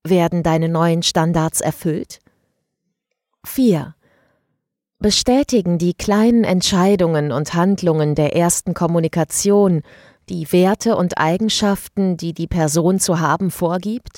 Werden deine neuen Standards erfüllt? 4. Bestätigen die kleinen Entscheidungen und Handlungen der ersten Kommunikation die Werte und Eigenschaften, die die Person zu haben vorgibt?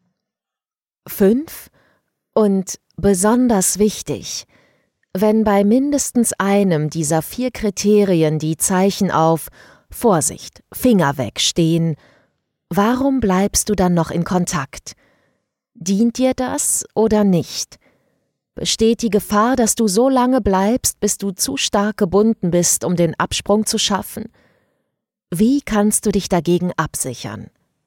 5. Und besonders wichtig, wenn bei mindestens einem dieser 4 Kriterien die Zeichen auf Vorsicht, Finger weg stehen, warum bleibst du dann noch in Kontakt? Dient dir das oder nicht? Besteht die Gefahr, dass du so lange bleibst, bis du zu stark gebunden bist, um den Absprung zu schaffen? Wie kannst du dich dagegen absichern?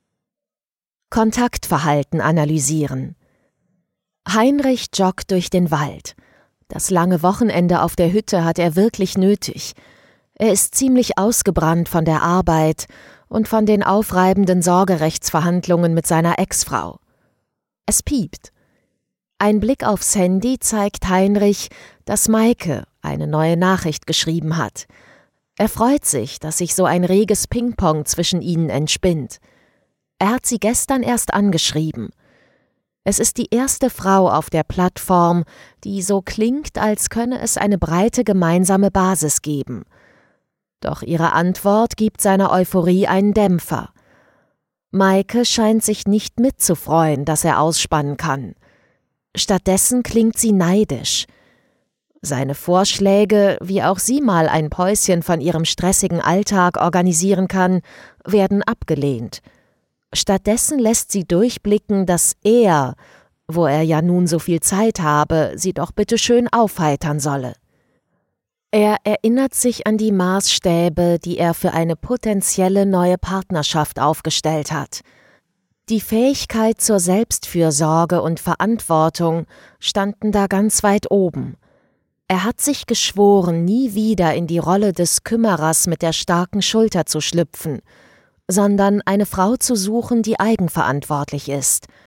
Kontaktverhalten analysieren. Heinrich joggt durch den Wald. Das lange Wochenende auf der Hütte hat er wirklich nötig. Er ist ziemlich ausgebrannt von der Arbeit und von den aufreibenden Sorgerechtsverhandlungen mit seiner Ex-Frau. Es piept. Ein Blick aufs Handy zeigt Heinrich, dass Maike eine neue Nachricht geschrieben hat. Er freut sich, dass sich so ein reges Ping-Pong zwischen ihnen entspinnt. Er hat sie gestern erst angeschrieben. Es ist die erste Frau auf der Plattform, die so klingt, als könne es eine breite gemeinsame Basis geben. Doch ihre Antwort gibt seiner Euphorie einen Dämpfer. Maike scheint sich nicht mitzufreuen, dass er ausspannen kann. Stattdessen klingt sie neidisch. Seine Vorschläge, wie auch sie mal ein Päuschen von ihrem stressigen Alltag organisieren kann, werden abgelehnt. Stattdessen lässt sie durchblicken, dass er, wo er ja nun so viel Zeit habe, sie doch bitte schön aufheitern solle. Er erinnert sich an die Maßstäbe, die er für eine potenzielle neue Partnerschaft aufgestellt hat. Die Fähigkeit zur Selbstfürsorge und Verantwortung standen da ganz weit oben. Er hat sich geschworen, nie wieder in die Rolle des Kümmerers mit der starken Schulter zu schlüpfen, sondern eine Frau zu suchen, die eigenverantwortlich ist,